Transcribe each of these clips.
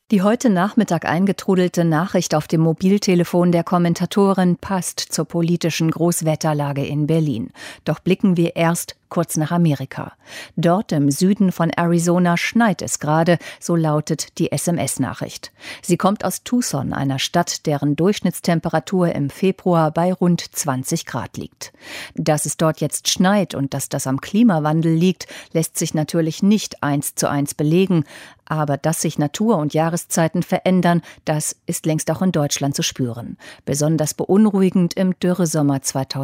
Die heute Nachmittag eingetrudelte Nachricht auf dem Mobiltelefon der Kommentatorin passt zur politischen Großwetterlage in Berlin. Doch blicken wir erst kurz nach Amerika. Dort im Süden von Arizona schneit es gerade, so lautet die SMS-Nachricht. Sie kommt aus Tucson, einer Stadt, deren Durchschnittstemperatur im Februar bei rund 20 Grad liegt. Dass es dort jetzt schneit und dass das am Klimawandel liegt, lässt sich natürlich nicht 1:1 belegen. Aber dass sich Natur und Jahreszeiten verändern, das ist längst auch in Deutschland zu spüren. Besonders beunruhigend im Dürresommer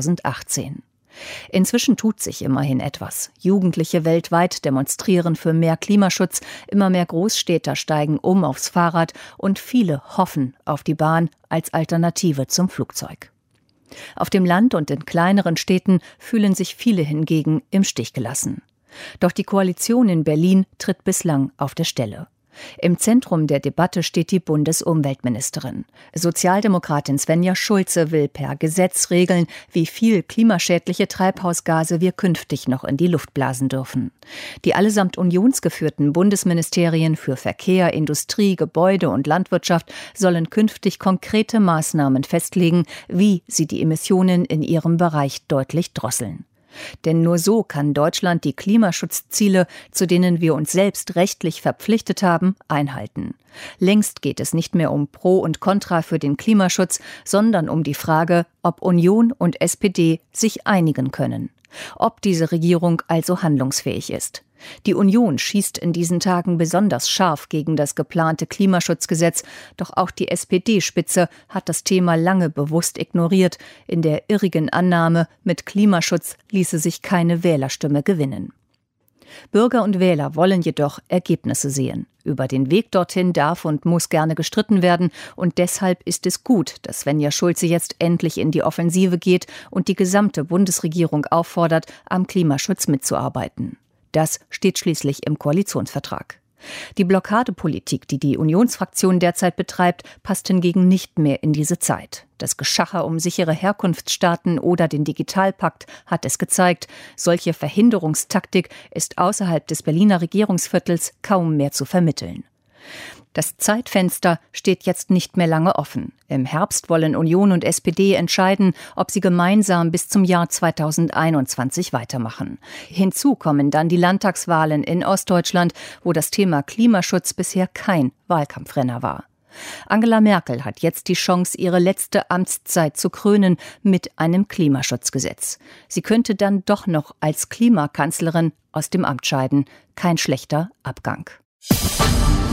2018. Inzwischen tut sich immerhin etwas. Jugendliche weltweit demonstrieren für mehr Klimaschutz, immer mehr Großstädter steigen aufs Fahrrad und viele hoffen auf die Bahn als Alternative zum Flugzeug. Auf dem Land und in kleineren Städten fühlen sich viele hingegen im Stich gelassen. Doch die Koalition in Berlin tritt bislang auf der Stelle. Im Zentrum der Debatte steht die Bundesumweltministerin. Sozialdemokratin Svenja Schulze will per Gesetz regeln, wie viel klimaschädliche Treibhausgase wir künftig noch in die Luft blasen dürfen. Die allesamt unionsgeführten Bundesministerien für Verkehr, Industrie, Gebäude und Landwirtschaft sollen künftig konkrete Maßnahmen festlegen, wie sie die Emissionen in ihrem Bereich deutlich drosseln. Denn nur so kann Deutschland die Klimaschutzziele, zu denen wir uns selbst rechtlich verpflichtet haben, einhalten. Längst geht es nicht mehr um Pro und Contra für den Klimaschutz, sondern um die Frage, ob Union und SPD sich einigen können. Ob diese Regierung also handlungsfähig ist. Die Union schießt in diesen Tagen besonders scharf gegen das geplante Klimaschutzgesetz, doch auch die SPD-Spitze hat das Thema lange bewusst ignoriert, in der irrigen Annahme, mit Klimaschutz ließe sich keine Wählerstimme gewinnen. Bürger und Wähler wollen jedoch Ergebnisse sehen. Über den Weg dorthin darf und muss gerne gestritten werden und deshalb ist es gut, dass Svenja Schulze jetzt endlich in die Offensive geht und die gesamte Bundesregierung auffordert, am Klimaschutz mitzuarbeiten. Das steht schließlich im Koalitionsvertrag. Die Blockadepolitik, die die Unionsfraktion derzeit betreibt, passt hingegen nicht mehr in diese Zeit. Das Geschacher um sichere Herkunftsstaaten oder den Digitalpakt hat es gezeigt. Solche Verhinderungstaktik ist außerhalb des Berliner Regierungsviertels kaum mehr zu vermitteln. Das Zeitfenster steht jetzt nicht mehr lange offen. Im Herbst wollen Union und SPD entscheiden, ob sie gemeinsam bis zum Jahr 2021 weitermachen. Hinzu kommen dann die Landtagswahlen in Ostdeutschland, wo das Thema Klimaschutz bisher kein Wahlkampfrenner war. Angela Merkel hat jetzt die Chance, ihre letzte Amtszeit zu krönen mit einem Klimaschutzgesetz. Sie könnte dann doch noch als Klimakanzlerin aus dem Amt scheiden. Kein schlechter Abgang.